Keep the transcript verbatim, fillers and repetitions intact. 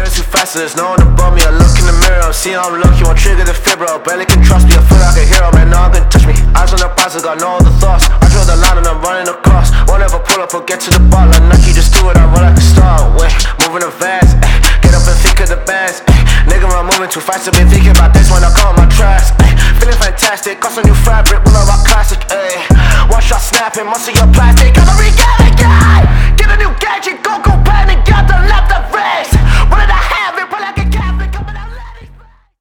running too fast, so there's no one above me. I look in the mirror, I'm seeing I'm lucky, won't trigger the fib, bro. Barely can trust me, I feel like a hero, man, no one can touch me. Eyes on the prize, I got no other thoughts. I draw the line and I'm running across. Won't ever pull up or get to the bar, like Nike, just do it, I run like a star. Wait, moving the vans, eh. Get up and think of the bands, eh. Nigga, I'm moving too fast, I've been thinking about this when I call my tracks, eh. Feeling fantastic, got some new fabric, will I rock classic, eh. One shot snapping, most of your plastic, I'm a regalic guy. Get a new gadget, go, go panic, got the left, the right.